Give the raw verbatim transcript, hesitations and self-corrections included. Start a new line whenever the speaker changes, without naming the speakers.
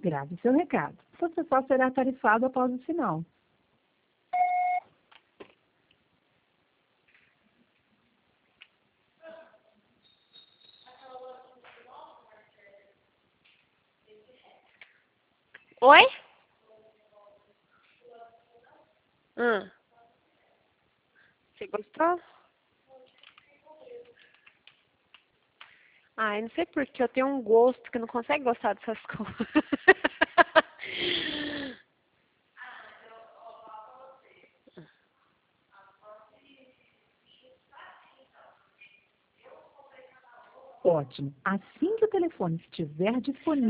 Grave seu recado. Você só será tarifado após o sinal.
Oi? Hum. Você gostou? Ai, não sei porque eu tenho um gosto que não consegue gostar dessas coisas.
Ótimo. Assim que o telefone estiver disponível,